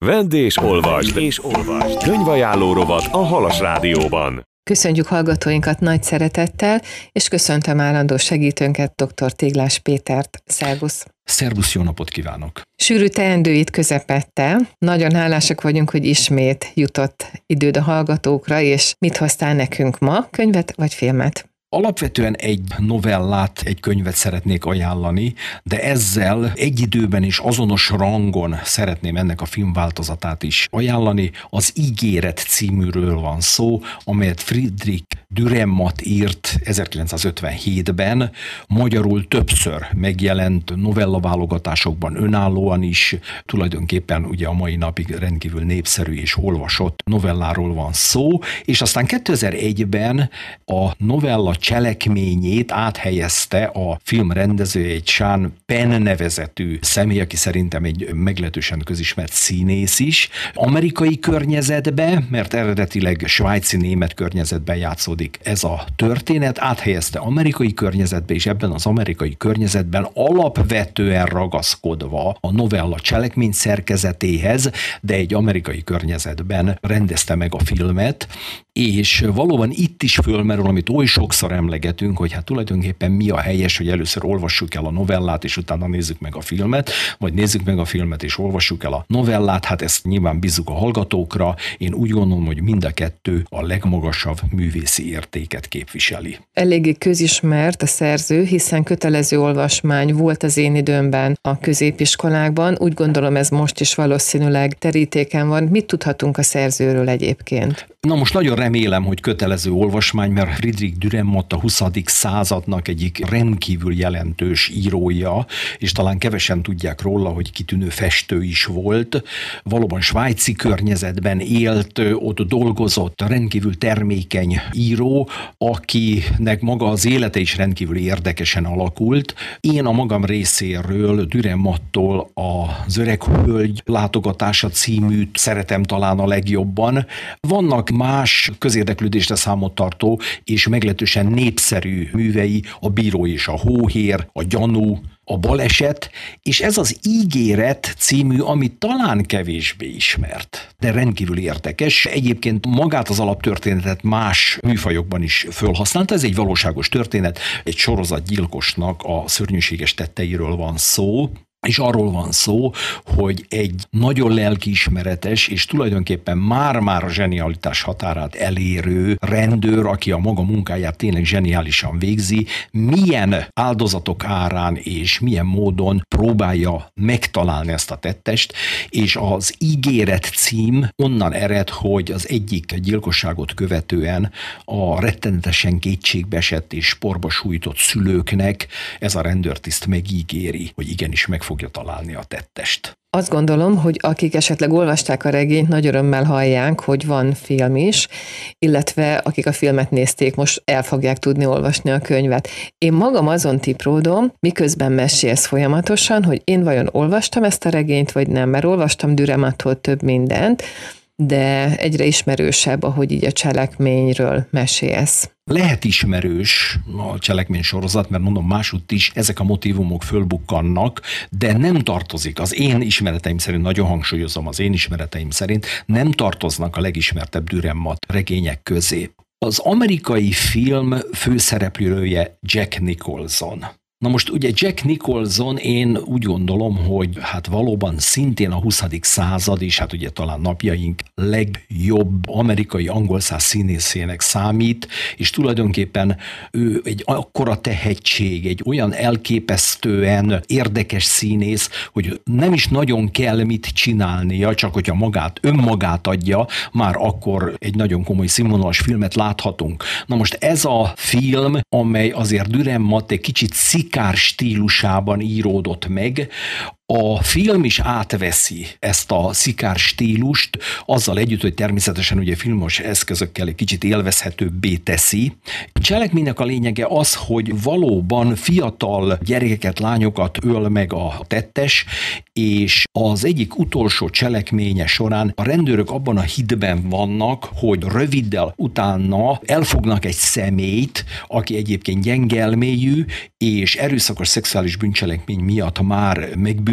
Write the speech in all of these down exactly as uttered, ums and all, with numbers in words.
Vedd és olvasd, és olvasd. Könyvajánló rovat a Halas Rádióban. Köszöntjük hallgatóinkat nagy szeretettel, és köszöntöm állandó segítőnket, dr. Téglás Pétert. Szervusz! Szervusz, jó napot kívánok! Sűrű teendőit közepette. Nagyon hálásak vagyunk, hogy ismét jutott időd a hallgatókra, és mit hoztál nekünk ma, könyvet vagy filmet? Alapvetően egy novellát, egy könyvet szeretnék ajánlani, de ezzel egy időben is azonos rangon szeretném ennek a filmváltozatát is ajánlani. Az Ígéret címűről van szó, amelyet Friedrich Dürrenmatt írt ezerkilencszázötvenhétben, magyarul többször megjelent novellaválogatásokban önállóan is, tulajdonképpen ugye a mai napig rendkívül népszerű és olvasott novelláról van szó, és aztán kétezer-egyben a novella cselekményét áthelyezte a film rendezője, egy Sean Penn nevezetű személy, aki szerintem egy meglehetősen közismert színész is, amerikai környezetbe, mert eredetileg svájci-német környezetben játszódik ez a történet, áthelyezte amerikai környezetbe, és ebben az amerikai környezetben alapvetően ragaszkodva a novella cselekmény szerkezetéhez, de egy amerikai környezetben rendezte meg a filmet, és valóban itt is fölmerül, amit oly sokszor emlegetünk, hogy hát tulajdonképpen mi a helyes, hogy először olvassuk el a novellát, és utána nézzük meg a filmet, vagy nézzük meg a filmet, és olvassuk el a novellát, hát ezt nyilván bízzuk a hallgatókra. Én úgy gondolom, hogy mind a kettő a legmagasabb művészi értéket képviseli. Eléggé közismert a szerző, hiszen kötelező olvasmány volt az én időmben a középiskolákban. Úgy gondolom, ez most is valószínűleg terítéken van. Mit tudhatunk a szerzőről egyébként? Na most nagyon remélem, hogy kötelező olvasmány, mert Friedrich Dürrenmatt a huszadik századnak egyik rendkívül jelentős írója, és talán kevesen tudják róla, hogy kitűnő festő is volt. Valóban svájci környezetben élt, ott dolgozott, rendkívül termékeny író, akinek maga az élete is rendkívül érdekesen alakult. Én a magam részéről Dürrenmattól az Öreg hölgy látogatása címűt szeretem talán a legjobban. Vannak más közérdeklődésre számot tartó és meglehetősen népszerű művei, a Bíró és a hóhér, a Gyanú, a Baleset, és ez az Ígéret című, ami talán kevésbé ismert, de rendkívül érdekes. Egyébként magát az alaptörténetet más műfajokban is fölhasználta, ez egy valóságos történet, egy sorozatgyilkosnak a szörnyűséges tetteiről van szó, és arról van szó, hogy egy nagyon lelkiismeretes és tulajdonképpen már-már a zsenialitás határát elérő rendőr, aki a maga munkáját tényleg zseniálisan végzi, milyen áldozatok árán és milyen módon próbálja megtalálni ezt a tettest, és az Ígéret cím onnan ered, hogy az egyik gyilkosságot követően a rettenetesen kétségbeesett és porba sújtott szülőknek ez a rendőrtiszt megígéri, hogy igenis meg fogja találni a tettest. Azt gondolom, hogy akik esetleg olvasták a regényt, nagy örömmel hallják, hogy van film is, illetve akik a filmet nézték, most el fogják tudni olvasni a könyvet. Én magam azon tipródom, miközben mesélsz folyamatosan, hogy én vajon olvastam ezt a regényt, vagy nem, mert olvastam Dürrenmattól több mindent, de egyre ismerősebb, ahogy így a cselekményről mesélsz. Lehet ismerős a cselekmény sorozat, mert mondom, másutt is ezek a motívumok fölbukkannak, de nem tartozik, az én ismereteim szerint, nagyon hangsúlyozom, az én ismereteim szerint nem tartoznak a legismertebb Dürrenmatt regények közé. Az amerikai film főszereplője Jack Nicholson. Na most ugye Jack Nicholson, én úgy gondolom, hogy hát valóban szintén a huszadik század, és hát ugye talán napjaink legjobb amerikai angolszász színészének számít, és tulajdonképpen ő egy akkora tehetség, egy olyan elképesztően érdekes színész, hogy nem is nagyon kell mit csinálnia, csak hogyha magát, önmagát adja, már akkor egy nagyon komoly színvonalas filmet láthatunk. Na most ez a film, amely azért Dürrenmatt egy kicsit szikár stílusában íródott meg, a film is átveszi ezt a szikár stílust, azzal együtt, hogy természetesen ugye filmos eszközökkel egy kicsit élvezhetőbbé teszi. A cselekménynek a lényege az, hogy valóban fiatal gyerekeket, lányokat öl meg a tettes, és az egyik utolsó cselekménye során a rendőrök abban a hitben vannak, hogy röviddel utána elfognak egy személyt, aki egyébként gyengelmélyű, és erőszakos szexuális bűncselekmény miatt már megbűnözött,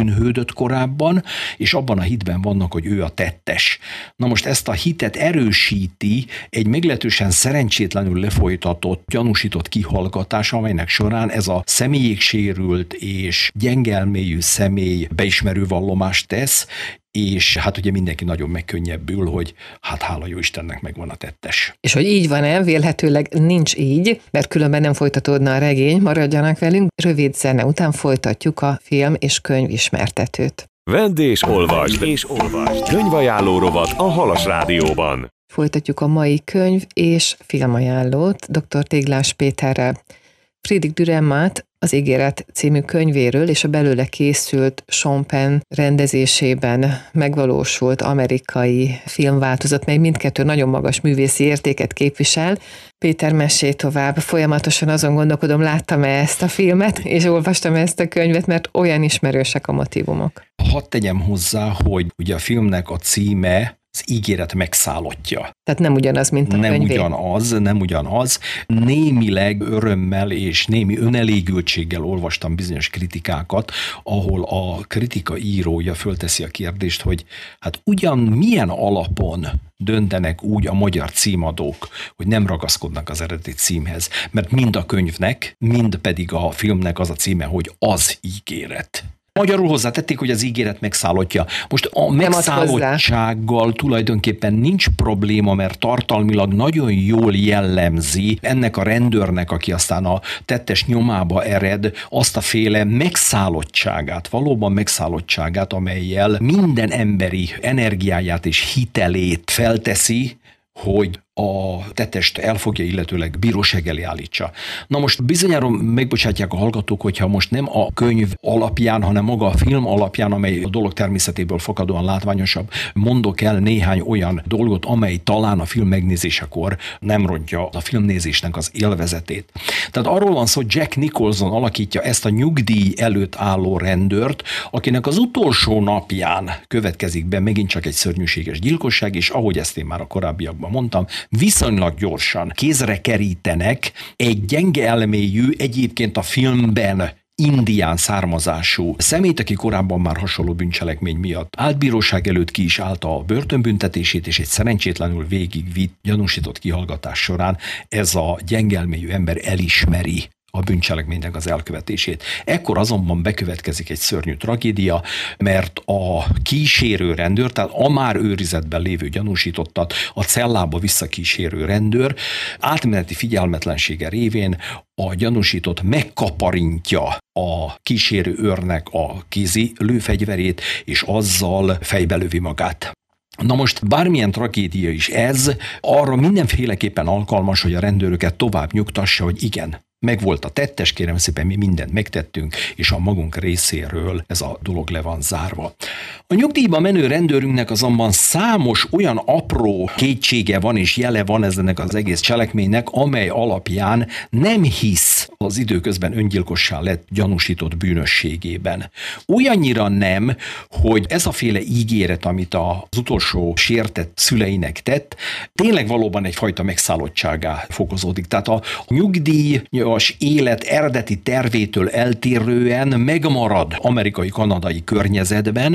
bűnhődött korábban, és abban a hitben vannak, hogy ő a tettes. Na most ezt a hitet erősíti egy meglehetősen szerencsétlenül lefolytatott, gyanúsított kihallgatás, amelynek során ez a személyiségsérült és gyengelmélyű személy beismerő vallomást tesz, és hát ugye mindenki nagyon megkönnyebbül, hogy hát hála jó Istennek megvan a tettes. És hogy így van-e, vélhetőleg nincs így, mert különben nem folytatódna a regény, maradjanak velünk. Rövid zene után folytatjuk a film és könyv ismertetőt. Vedd és olvasd, és olvasd. Könyvajánló rovat a Halas Rádióban. Folytatjuk a mai könyv és filmajánlót dr. Téglás Péterrel. Friedrich Dürrenmatt az Ígéret című könyvéről és a belőle készült Sean Penn rendezésében megvalósult amerikai filmváltozat, mely mindkettő nagyon magas művészi értéket képvisel. Péter, mesélj tovább. Folyamatosan azon gondolkodom, láttam-e ezt a filmet, és olvastam ezt a könyvet, mert olyan ismerősek a motívumok. Hadd tegyem hozzá, hogy ugye a filmnek a címe az Ígéret megszállottja. Tehát nem ugyanaz, mint a nem könyvé. Nem ugyanaz, nem ugyanaz. Némileg örömmel és némi önelégültséggel olvastam bizonyos kritikákat, ahol a kritika írója fölteszi a kérdést, hogy hát ugyan milyen alapon döntenek úgy a magyar címadók, hogy nem ragaszkodnak az eredeti címhez, mert mind a könyvnek, mind pedig a filmnek az a címe, hogy Az ígéret. Magyarul hozzátették, hogy az ígéret megszállottja. Most a megszállottsággal tulajdonképpen nincs probléma, mert tartalmilag nagyon jól jellemzi ennek a rendőrnek, aki aztán a tettes nyomába ered, azt a féle megszállottságát, valóban megszállottságát, amellyel minden emberi energiáját és hitelét felteszi, hogy a tettest elfogja, illetőleg bíróság elé állítsa. Na most bizonyára megbocsátják a hallgatók, hogyha most nem a könyv alapján, hanem maga a film alapján, amely a dolog természetéből fakadóan látványosabb, mondok el néhány olyan dolgot, amely talán a film megnézésekor nem rontja a filmnézésnek az élvezetét. Tehát arról van szó, hogy Jack Nicholson alakítja ezt a nyugdíj előtt álló rendőrt, akinek az utolsó napján következik be megint csak egy szörnyűséges gyilkosság, és ahogy ezt én már a korábbiakban mondtam, viszonylag gyorsan kézre kerítenek egy gyenge elmélyű, egyébként a filmben indián származású személyt, aki korábban már hasonló bűncselekmény miatt állt bíróság előtt, ki is állta a börtönbüntetését, és egy szerencsétlenül végigvitt gyanúsított kihallgatás során ez a gyenge elmélyű ember elismeri a bűncselekménynek az elkövetését. Ekkor azonban bekövetkezik egy szörnyű tragédia, mert a kísérő rendőr, tehát a már őrizetben lévő gyanúsítottat a cellába visszakísérő rendőr átmeneti figyelmetlensége révén a gyanúsított megkaparintja a kísérő őrnek a kézi lőfegyverét, és azzal fejbelövi magát. Na most bármilyen tragédia is ez, arra mindenféleképpen alkalmas, hogy a rendőröket tovább nyugtassa, hogy igen, megvolt a tettes, kérem szépen, mi mindent megtettünk, és a magunk részéről ez a dolog le van zárva. A nyugdíjba menő rendőrünknek azonban számos olyan apró kétsége van és jele van ennek az egész cselekménynek, amely alapján nem hisz az időközben öngyilkossá lett gyanúsított bűnösségében. Olyannyira nem, hogy ez a féle ígéret, amit az utolsó sértett szüleinek tett, tényleg valóban egyfajta megszállottságá fokozódik. Tehát a nyugdíjas élet eredeti tervétől eltérően megmarad amerikai-kanadai környezetben,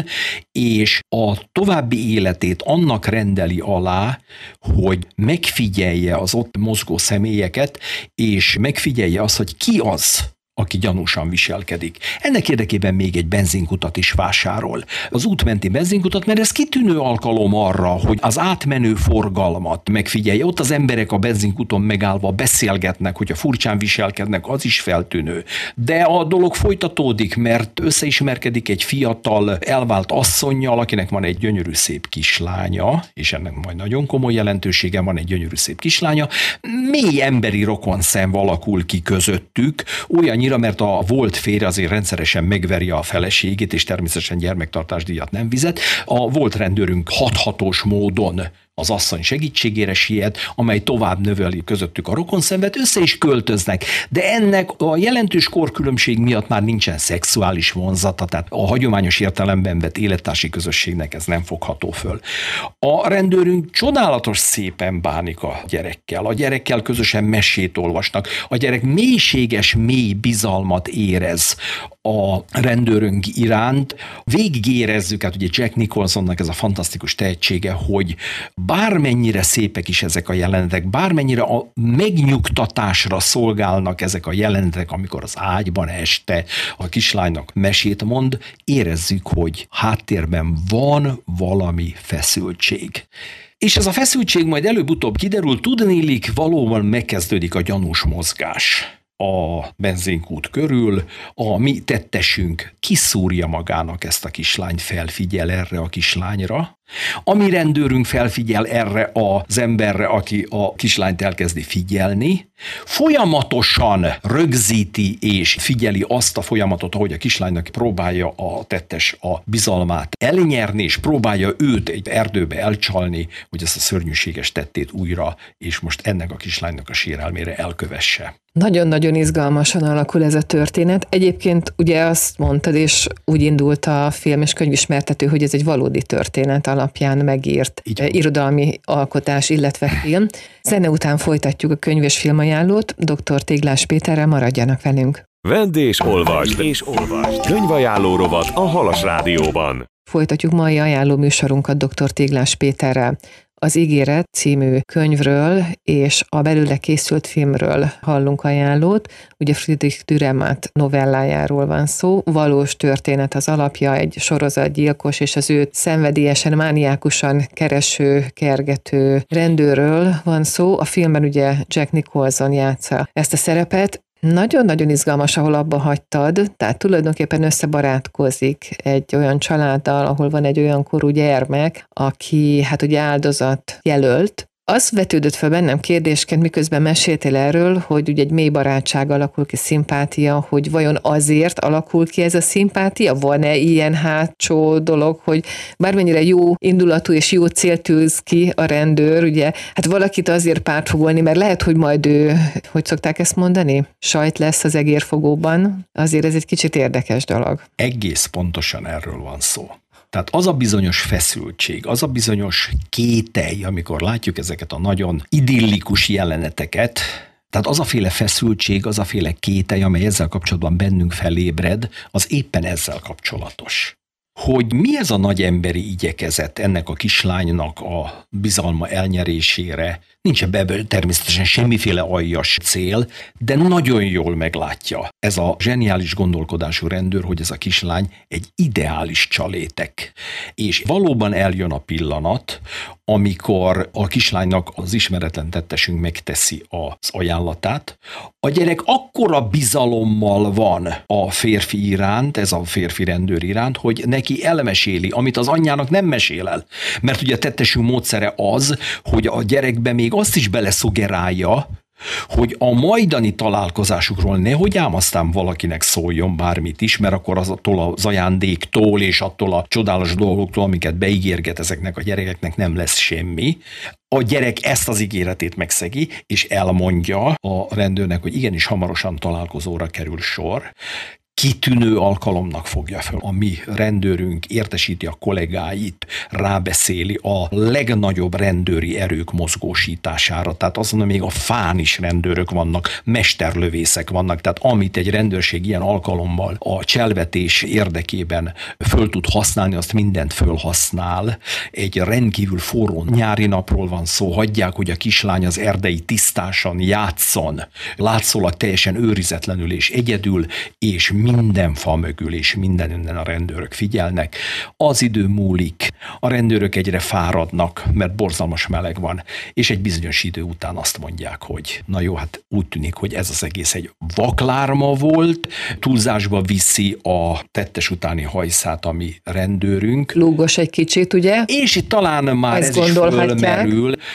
és a további életét annak rendeli alá, hogy megfigyelje az ott mozgó személyeket, és megfigyelje azt, hogy ki az, aki gyanúsan viselkedik. Ennek érdekében még egy benzinkutat is vásárol. Az útmenti benzinkutat, mert ez kitűnő alkalom arra, hogy az átmenő forgalmat megfigyelje. Ott az emberek a benzinkuton megállva beszélgetnek, hogyha furcsán viselkednek, az is feltűnő. De a dolog folytatódik, mert összeismerkedik egy fiatal, elvált asszonnyal, akinek van egy gyönyörű szép kislánya, és ennek majd nagyon komoly jelentősége van, egy gyönyörű szép kislánya. Mély emberi rokonszem alakul ki közöttük, olyan mert a volt férje azért rendszeresen megveri a feleségét, és természetesen gyermektartásdíjat nem fizet. A volt rendőrünk hathatós módon az asszony segítségére siet, amely tovább növeli közöttük a rokonszenvet, össze is költöznek, de ennek a jelentős korkülönbség miatt már nincsen szexuális vonzata, tehát a hagyományos értelemben vett élettársi közösségnek ez nem fogható föl. A rendőrünk csodálatos szépen bánik a gyerekkel, a gyerekkel közösen mesét olvasnak, a gyerek mélységes, mély bizalmat érez a rendőrünk iránt. Végig érezzük, hát ugye Jack Nicholsonnak ez a fantasztikus tehetsége, hogy bármennyire szépek is ezek a jelenetek, bármennyire a megnyugtatásra szolgálnak ezek a jelenetek, amikor az ágyban este a kislánynak mesét mond, érezzük, hogy háttérben van valami feszültség. És ez a feszültség majd előbb-utóbb kiderül, tudniillik, valóban megkezdődik a gyanús mozgás a benzinkút körül, a mi tettesünk kiszúrja magának ezt a kislányt, felfigyel erre a kislányra, a mi rendőrünk felfigyel erre az emberre, aki a kislányt elkezdi figyelni, folyamatosan rögzíti és figyeli azt a folyamatot, ahogy a kislánynak próbálja a tettes a bizalmát elnyerni, és próbálja őt egy erdőbe elcsalni, hogy ezt a szörnyűséges tettét újra, és most ennek a kislánynak a sérelmére elkövesse. Nagyon-nagyon izgalmasan alakul ez a történet. Egyébként ugye azt mondtad, és úgy indult a film és könyvismertető, hogy ez egy valódi történet alapján megírt Igen. irodalmi alkotás, illetve film. Zene után folytatjuk a könyv és filmajánlót. doktor Téglás Péterrel, maradjanak velünk. Vedd és olvasd, és olvasd. Könyvajánló rovat a Halas Rádióban. Folytatjuk mai ajánló műsorunkat doktor Téglás Péterrel. Az Ígéret című könyvről és a belőle készült filmről hallunk ajánlót. Ugye Friedrich Dürrenmatt novellájáról van szó. Valós történet az alapja, egy sorozatgyilkos és az őt szenvedélyesen, mániákusan kereső, kergető rendőrről van szó. A filmben ugye Jack Nicholson játsza ezt a szerepet. Nagyon-nagyon izgalmas, ahol abba hagytad, tehát tulajdonképpen összebarátkozik egy olyan családdal, ahol van egy olyan korú gyermek, aki hát ugye áldozat jelölt. Az vetődött fel bennem kérdésként, miközben meséltél erről, hogy ugye egy mély barátság alakul ki, szimpátia, hogy vajon azért alakul ki ez a szimpátia? Van-e ilyen hátsó dolog, hogy bármennyire jó indulatú és jó célt tűz ki a rendőr, ugye, hát valakit azért pártfogolni, mert lehet, hogy majd ő, hogy szokták ezt mondani, sajt lesz az egérfogóban, azért ez egy kicsit érdekes dolog. Egész pontosan erről van szó. Tehát az a bizonyos feszültség, az a bizonyos kételj, amikor látjuk ezeket a nagyon idillikus jeleneteket, tehát az a féle feszültség, az a féle kételj, amely ezzel kapcsolatban bennünk felébred, az éppen ezzel kapcsolatos. Hogy mi ez a nagy emberi igyekezet ennek a kislánynak a bizalma elnyerésére, nincs ebből természetesen semmiféle aljas cél, de nagyon jól meglátja ez a zseniális gondolkodású rendőr, hogy ez a kislány egy ideális csalétek. És valóban eljön a pillanat, amikor a kislánynak az ismeretlen tettesünk megteszi az ajánlatát. A gyerek akkora bizalommal van a férfi iránt, ez a férfi rendőr iránt, hogy neki elmeséli, amit az anyjának nem mesél el. Mert ugye a tettesünk módszere az, hogy a gyerekbe még azt is beleszugerálja, hogy a majdani találkozásukról nehogy ám aztán valakinek szóljon bármit is, mert akkor az attól az ajándéktól és attól a csodálatos dolgoktól, amiket beígérget ezeknek a gyerekeknek, nem lesz semmi. A gyerek ezt az ígéretét megszegi, és elmondja a rendőrnek, hogy igenis hamarosan találkozóra kerül sor. Kitűnő alkalomnak fogja fel. A mi rendőrünk értesíti a kollégáit, rábeszéli a legnagyobb rendőri erők mozgósítására. Tehát azt mondom, még a fán is rendőrök vannak, mesterlövészek vannak. Tehát amit egy rendőrség ilyen alkalommal a cselvetés érdekében föl tud használni, azt mindent fölhasznál. Egy rendkívül forró nyári napról van szó, hagyják, hogy a kislány az erdei tisztásan játszon, látszólag teljesen őrizetlenül és egyedül, és minden fa mögül és minden innen a rendőrök figyelnek. Az idő múlik, a rendőrök egyre fáradnak, mert borzalmas meleg van, és egy bizonyos idő után azt mondják, hogy na jó, hát úgy tűnik, hogy ez az egész egy vaklárma volt, túlzásba viszi a tettes utáni hajszát a mi rendőrünk. Lúgos egy kicsit, ugye? És itt talán már ezt ez is fölmerül.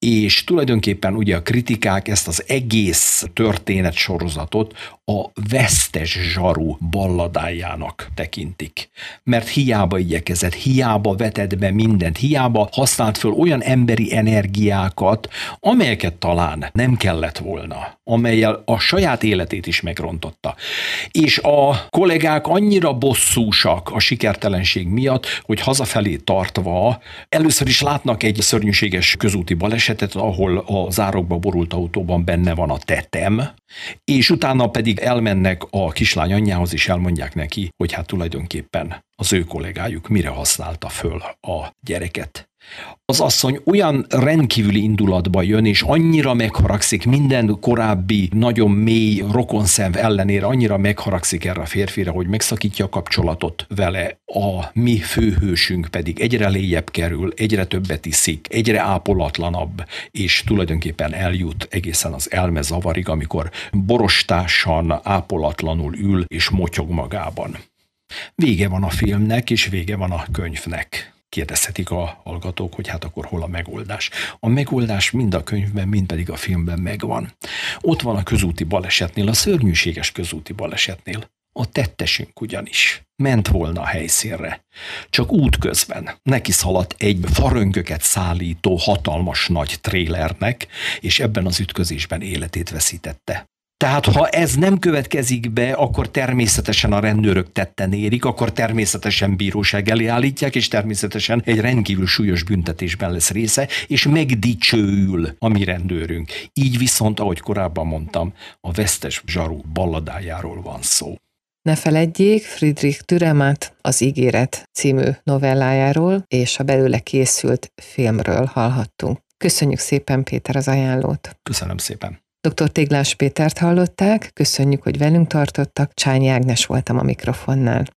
és tulajdonképpen ugye a kritikák ezt az egész történet sorozatot a vesztes zsaru balladájának tekintik. Mert hiába igyekezett, hiába vetett be mindent, hiába használt föl olyan emberi energiákat, amelyeket talán nem kellett volna, amellyel a saját életét is megrontotta. És a kollégák annyira bosszúsak a sikertelenség miatt, hogy hazafelé tartva először is látnak egy szörnyűséges közúti balesetet, ahol a zárokba borult autóban benne van a tetem, és utána pedig elmennek a kislány anyjához, és elmondják neki, hogy hát tulajdonképpen az ő kollégájuk mire használta föl a gyereket. Az asszony olyan rendkívüli indulatba jön, és annyira megharagszik minden korábbi, nagyon mély rokonszenv ellenére, annyira megharagszik erre a férfire, hogy megszakítja a kapcsolatot vele. A mi főhősünk pedig egyre lejjebb kerül, egyre többet iszik, egyre ápolatlanabb, és tulajdonképpen eljut egészen az elmezavarig, amikor borostásan, ápolatlanul ül és motyog magában. Vége van a filmnek, és vége van a könyvnek. Kérdezhetik a hallgatók, hogy hát akkor hol a megoldás. A megoldás mind a könyvben, mind pedig a filmben megvan. Ott van a közúti balesetnél, a szörnyűséges közúti balesetnél. A tettesünk ugyanis ment volna a helyszínre. Csak útközben neki szaladt egy farönköket szállító hatalmas nagy trélernek, és ebben az ütközésben életét veszítette. Tehát ha ez nem következik be, akkor természetesen a rendőrök tetten érik, akkor természetesen bíróság elé állítják, és természetesen egy rendkívül súlyos büntetésben lesz része, és megdicsőül a mi rendőrünk. Így viszont, ahogy korábban mondtam, a vesztes zsaru balladájáról van szó. Ne feledjék Friedrich Dürrenmatt az Ígéret című novellájáról és a belőle készült filmről hallhattunk. Köszönjük szépen, Péter, az ajánlót. Köszönöm szépen. doktor Téglás Pétert hallották, köszönjük, hogy velünk tartottak, Csányi Ágnes voltam a mikrofonnál.